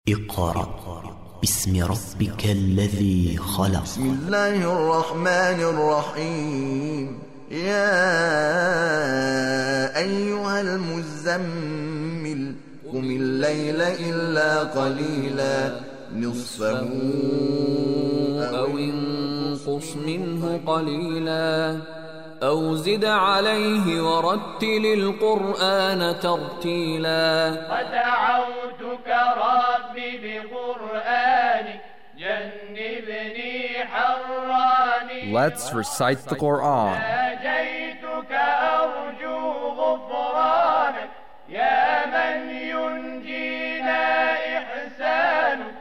اقرأ باسم ربك الذي خلق. بسم الله الرحمن الرحيم. يا أيها المزمل قم الليل إلا قليلا نصفه أو انقص منه قليلا أو زد عليه ورتل القرآن ترتيلا. ودعوتك ربي بقرآنك جنبني حراني. Let's recite the Quran. ناجيتك أرجو غفرانك يا من ينجينا إحسانك.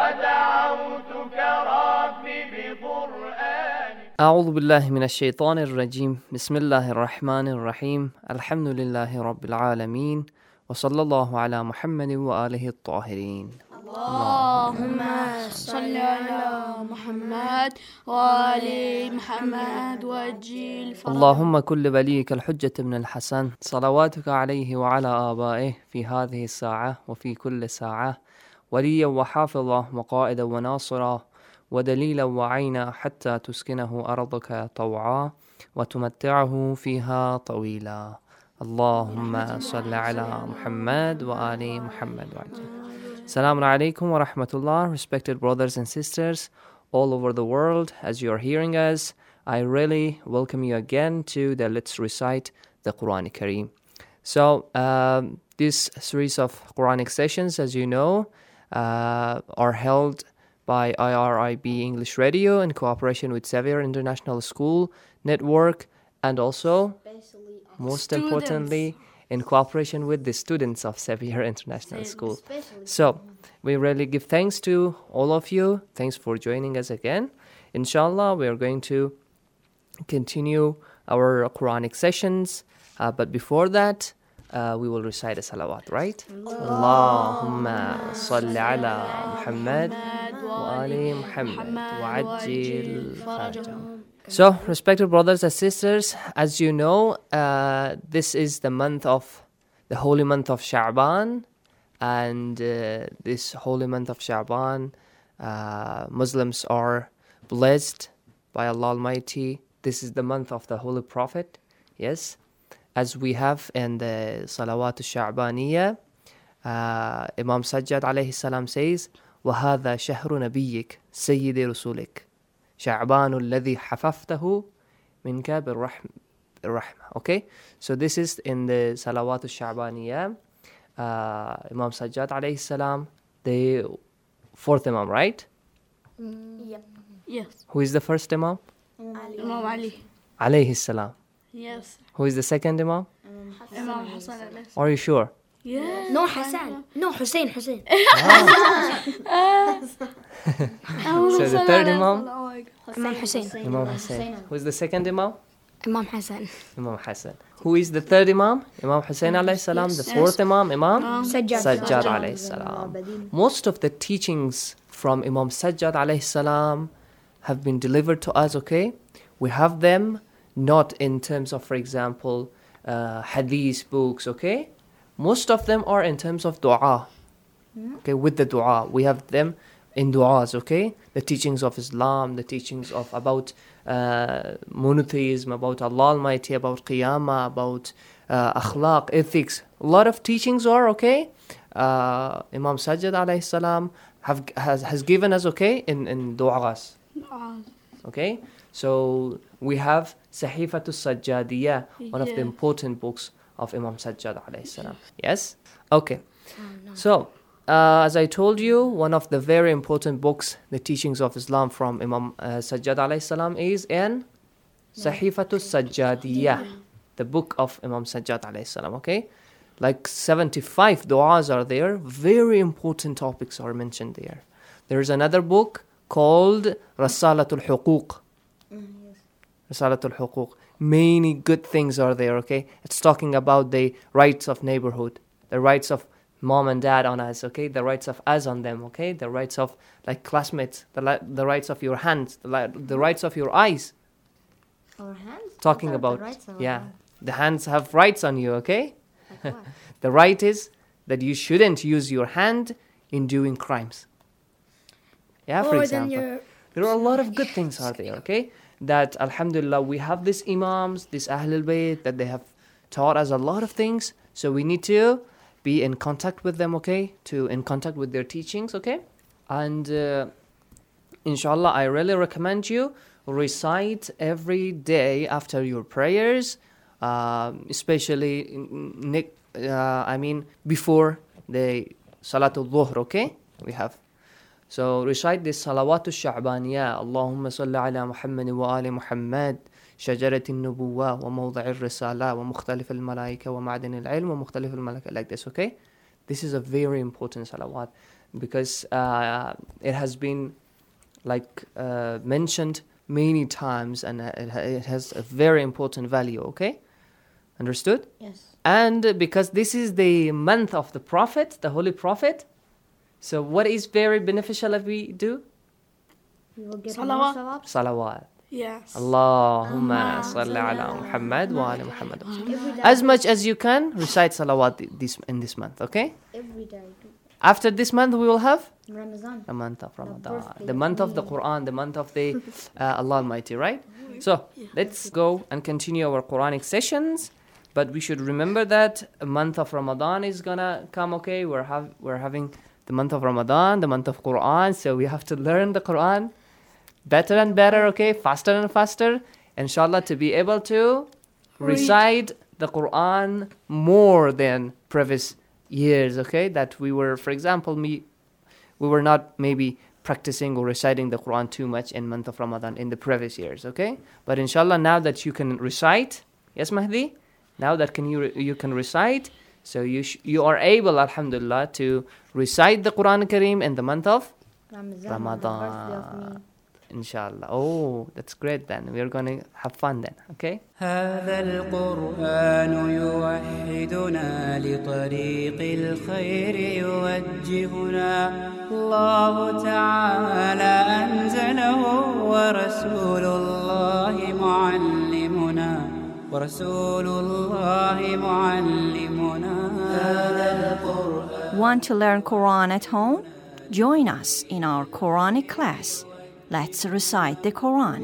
ودعوتك ربي بقرآنك. أعوذ بالله من الشيطان الرجيم. بسم الله الرحمن الرحيم. الحمد لله رب العالمين وصلى الله على محمد وآله الطاهرين. اللهم صل على محمد وآل محمد وأجل فرجه. اللهم كل وليك الحجة بن الحسن صلواتك عليه وعلى آبائه في هذه الساعة وفي كل ساعة وليا وحافظا وقائدا وناصرا ودليلا وعينا حتى تسكنه أرضك طوعا وتمتعه فيها طويلا. اللهم صل على محمد وآل محمد وعجل. Assalamu alaikum wa rahmatullah, respected brothers and sisters all over the world. As you are hearing us, I really welcome you again to the Let's Recite the Quran Kareem. So, this series of Quranic sessions, as you know, are held by IRIB English Radio in cooperation with Xavier International School Network, and also, most importantly, in cooperation with the students of Xavier International School. So, we really give thanks to all of you. Thanks for joining us again. Inshallah, we are going to continue our Quranic sessions. But before that, we will recite a salawat, right? Allahumma salli ala Muhammad wa ali Muhammad wa ajil farajah. So, respected brothers and sisters, as you know, this is the holy month of Sha'ban, and this holy month of Sha'ban, Muslims are blessed by Allah Almighty. This is the month of the Holy Prophet, yes, as we have in the Salawat al-Sha'baniyya. Imam Sajjad alayhi salam says, وَهَذَا شَهْرُ نَبِيِّكَ سَيِّدِ رُسُولِكَ شعبان الذي حففته منك بالرحمة. Okay, so this is in the Salawat al-Sha'baniyya. Imam Sajjad alayhi salam, the fourth Imam, right? Yes. Who is the first Imam? Imam Ali. Alayhi salam. Yes. Who is the second Imam? Imam Hassan. Are you sure? Yes. No Hassan. No Hussein. So the third Imam? Imam Hussein. Imam Hussein. Who is the second Imam? Imam Hassan. Imam Hassan. Who is the third Imam? Imam Hussein alayhi salam. The fourth Imam? Imam Sajjad alayhi salam. Most of the teachings from Imam Sajjad alayhi salam have been delivered to us, okay? We have them not in terms of, for example, hadith books, okay? Most of them are in terms of dua. Okay, with the dua. We have them in du'as, okay? The teachings of Islam, the teachings of about monotheism, about Allah Almighty, about Qiyamah, about akhlaq, ethics. A lot of teachings are, okay? Imam Sajjad alayhi salam has given us, okay, in du'as. Okay? So we have Sahifatul Sajjadiyya, one of the important books of Imam Sajjad alayhi salam. Yes? Okay. So, as I told you, one of the very important books, the teachings of Islam from Imam Sajjad alayhi salam, is in Sahifatul Sajjadiyya, the book of Imam Sajjad alayhi salam, okay? Like 75 du'as are there, very important topics are mentioned there. There is another book called Rasalatul Huquq. Rasalatul Huquq. Many good things are there, okay? It's talking about the rights of neighborhood, the rights of mom and dad on us, okay? The rights of us on them, okay? The rights of like classmates, the rights of your hands, the rights of your eyes. Our hands? Talking about, the hands have rights on you, okay? The right is that you shouldn't use your hand in doing crimes. Yeah, for Or then example. you're There are a lot of good things are there, okay? That, alhamdulillah, we have these imams, these Ahlul Bayt, that they have taught us a lot of things. So we need to be in contact with them, okay? In contact with their teachings, okay? And inshallah, I really recommend you recite every day after your prayers, especially, before the Salatul Dhuhr, okay? We have. So recite this Salawatul Sha'baniyah. Allahumma salli ala Muhammad wa ali Muhammad. شجرة النبوة وموضع الرسالة ومختلف الملائكة ومعدن العلم ومختلف الملائكة, like this, okay? This is a very important salawat because it has been mentioned many times and it has a very important value, okay? Understood? Yes. And because this is the month of the Prophet, the Holy Prophet, so what is very beneficial if we do? We will get Salawat. more Salawat. yes. Allahumma salli ala Muhammad wa ali Muhammad. every day. As much as you can, recite salawat in this month, okay? Every day. After this month, we will have Ramadan. the month of Ramadan, birthday the month of the Quran, the month of the Allah Almighty, right? So let's go and continue our Quranic sessions. But we should remember that a month of Ramadan is gonna come, okay? We're having the month of Ramadan, the month of Quran, so we have to learn the Quran better and better, okay? Faster and faster, inshallah, to be able to recite the Quran more than previous years, okay? That we were, for example, we were not maybe practicing or reciting the Quran too much in month of Ramadan in the previous years, okay? But inshallah, now that you can recite, yes, Mahdi? Now that you can recite, so you are able, alhamdulillah, to recite the Quran Kareem in the month of Ramadan. Inshallah. Oh, that's great then. We're going to have fun then, okay? هذا القرآن يوحدنا لطريق الخير يوجهنا الله تعالى أنزله ورسول الله معلمنا Want to learn Quran at home? Join us in our Quranic class. Let's recite the Quran.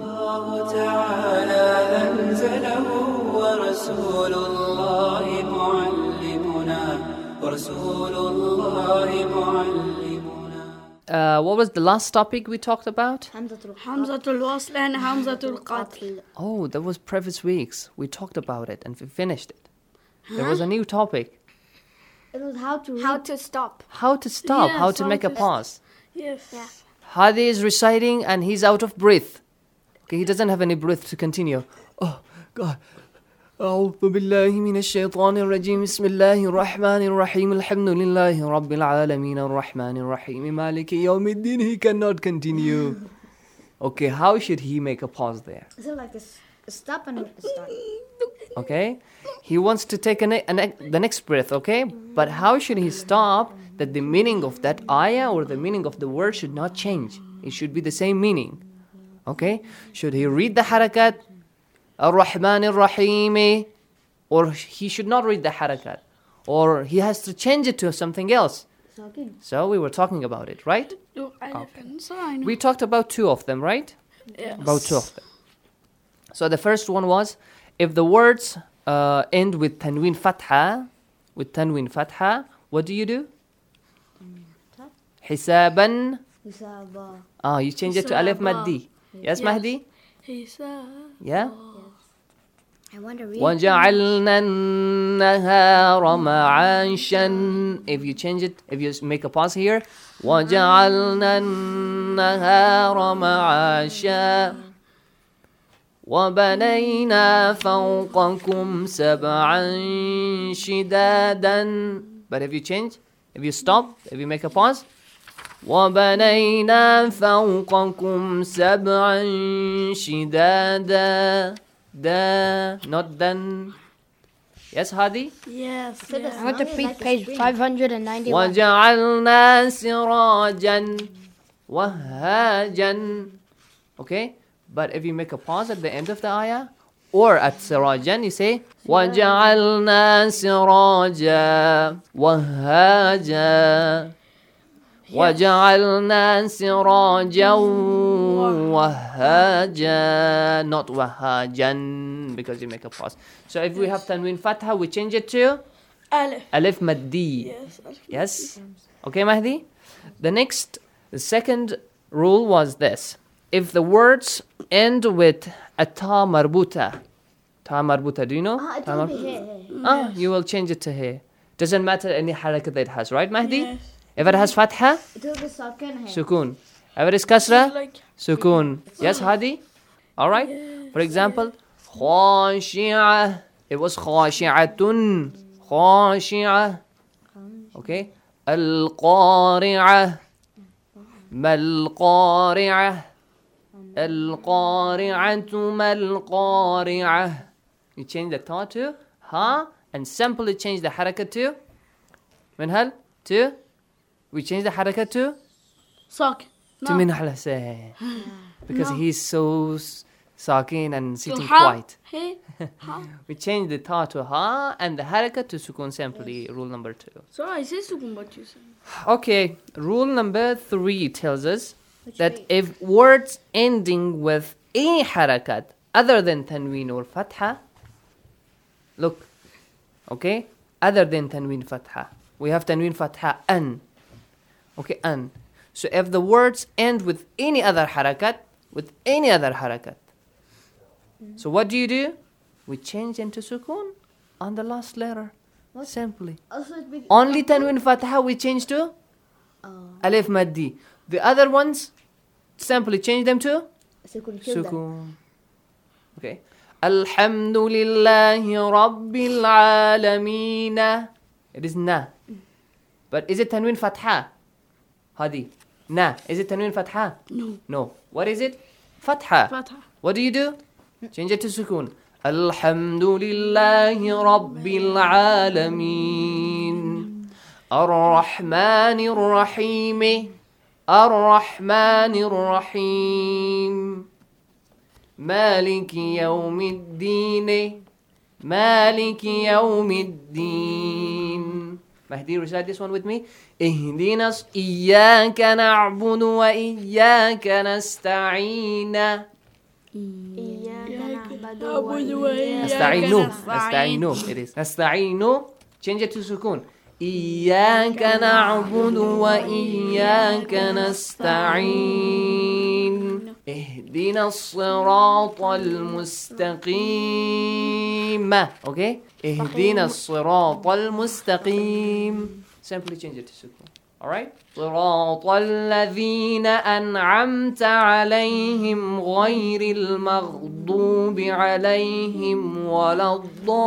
What was the last topic we talked about? Hamzatul Wasl and Hamzatul Qatl. Oh, that was previous weeks. We talked about it and we finished it. There was a new topic. It was how to stop. How to stop, Yes, how to make a pause. Yes. Yeah. Hadi is reciting and he's out of breath. Okay, he doesn't have any breath to continue. Oh, God. أعوذ بالله من الشيطان الرجيم بسم الله الرحمن الرحيم الحمد لله رب العالمين الرحمن الرحيم مالك يوم الدين. He cannot continue. Okay, how should he make a pause there? Is it like this? Stop and start. Okay, he wants to take the next breath, okay? But how should he stop that the meaning of that ayah or the meaning of the word should not change? It should be the same meaning. Okay, should he read the harakat? Ar-Rahman Ar-Rahim, or he should not read the harakat, or he has to change it to something else. So we were talking about it, right? We talked about two of them, right? Yes. About two of them. So the first one was, if the words end with tanween fatha, what do you do? Hisaban. You change it to alif maddi. Yes, Mahdi? Yeah? I wonder. وَجَعَلْنَا النَّهَارَ مَعَاشًا. If you change it, if you make a pause here, وَجَعَلْنَا النَّهَارَ مَعَاشًا وَبَنَيْنَا فَوْقَكُمْ سَبْعًا شِدَادًا. But if you change, if you stop, if you make a pause, وَبَنَيْنَا فَوْقَكُمْ سَبْعًا شِدَادًا. Not then. Yes, Hadi? Yes. I want to read page 591. وَجَعَلْنَا سِرَاجًا وَهَّاجًا. Okay? But if you make a pause at the end of the ayah, or at sirajan, you say, وَجَعَلْنَا سِرَاجًا وَهَّاجًا وَجَعَلْنَا سِرَاجًا وَهَّاجًا. Not وَهَّاجًا, because you make a pause. So if we have tanween fatha, we change it to Alif Maddi. Yes? Okay, Mahdi? The second rule was this. If the words end with a ta marbuta. Ta marbuta, do you know? It will be here. You will change it to here. Doesn't matter any haraka that it has, right, Mahdi? Yes. If it has fatha, It will be sakin here. sukun. If it is kasra, Like sukun. Yes, Hadi? Alright? For example, khashi'ah. It was khashi'atun. Khashi'ah. Okay? Al-qari'ah. Mal-qari'ah. Al-qari'atu mal-qari'ah. You change the ta to ha and simply change the haraka to minhal to. We change the haraka to sock. to Minhal Hussain. Because he's so sakin and sitting ha, quiet. He, ha. We change the ta to ha and the haraka to sukun simply. Rule number 2. So I say sukun, but you say. Okay, rule number 3 tells us that if words ending with any harakat other than tanween or fatha, look, okay, other than tanween fatha, we have tanween fatha an. Okay, an. So if the words end with any other harakat, so what do? We change into sukun on the last letter. Simply. Only tanween fatha we change to alif maddi. The other ones, simply change them to sukun. Okay. Alhamdulillahi Rabbil Alameen. It is na. But is it tanween fatha? Hadi. Na. Is it tanween fatha? No. What is it? Fatha. What do? Change it to sukun. Alhamdulillahi Rabbil Alameen. Ar-Rahmanir Rahim. Ar-Rahmanir Rahim. Maliki Yawmiddin. Maliki Yawmiddin. Mahdi, recite this one with me. Ihdinas iyyaka na'budu wa iyyaka nasta'in. Nasta'inu. It is. Nasta'inu. Change it to sukun. Iyyaka na'budu wa iyyaka nasta'in. اهدنا الصراط المستقيم. Okay? اهدنا الصراط المستقيم. Simply change it to sukun. Alright? صراط الذين أنعمت عليهم غير المغضوب عليهم ولا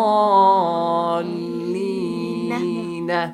الضالين.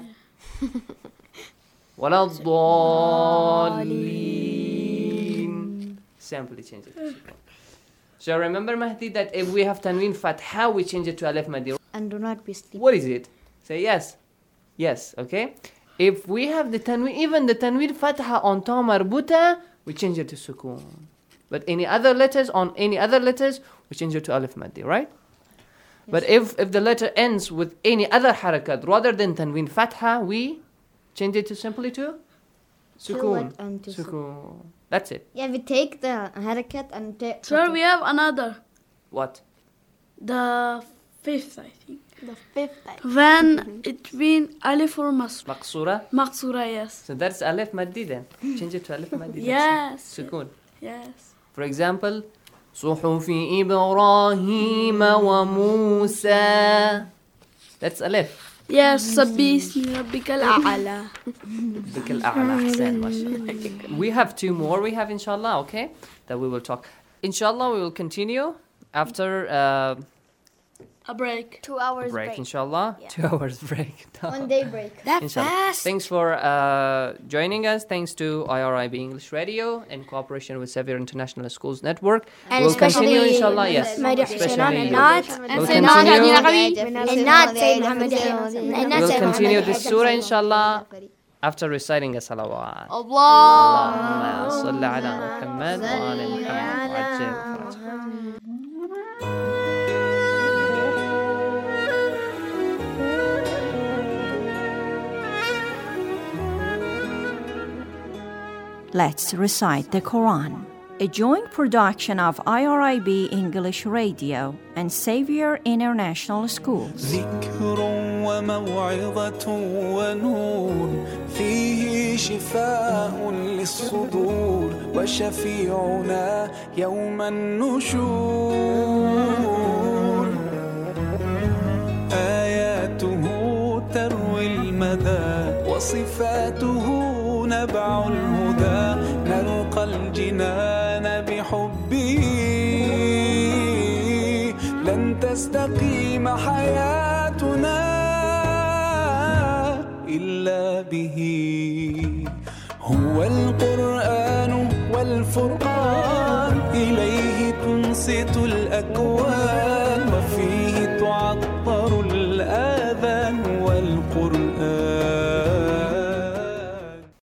ولا الضالين. Simply change it to sukun. So remember, Mahdi, that if we have tanween fatha, we change it to alif maddi. And do not be sleepy. What is it? Say yes. Yes, okay? If we have the tanween, even the tanween fatha on ta marbuta, we change it to sukun. But any other letters, we change it to alif maddi, right? Yes. But if the letter ends with any other harakat rather than tanween fatha, we change it to simply to sukun. Sukun. That's it. Yeah, we take the harakat and take... Sir, we have another. What? The 5th, I think. The 5th, I think. When it means alif or Maqsura? Maqsura, yes. So that's alif maddi then. Change it to alif maddi. Yes. Sukun. Yes. For example, صحف إبراهيم وموسى. That's alif. Yes, Sabbi ismi rabbika al-a'la. Rabbika al-a'la, ahsan, mashallah. We have 2 more, we have inshallah, okay? That we will talk. Inshallah, we will continue after a break. 2 hours break. Inshallah. Yeah. 2 hours break. 1 day break. That fast. Thanks for joining us. Thanks to IRIB English Radio in cooperation with Xavier International Schools Network. And we'll continue, inshallah, yes. We'll continue this surah, inshallah, after reciting a salawat. Allahumma salli ala Muhammad wa ala Muhammad. Let's recite the Quran. A joint production of IRIB English Radio and Xavier International Schools. ذكر وموعظة ونور فيه شفاء للصدور وشفيعنا يوم النشور آياته تروي المدى وصفاته نبع الهدى نلقى الجنان بحبه لن تستقيم حياتنا إلا به هو القرآن والفرقان إليه تنصت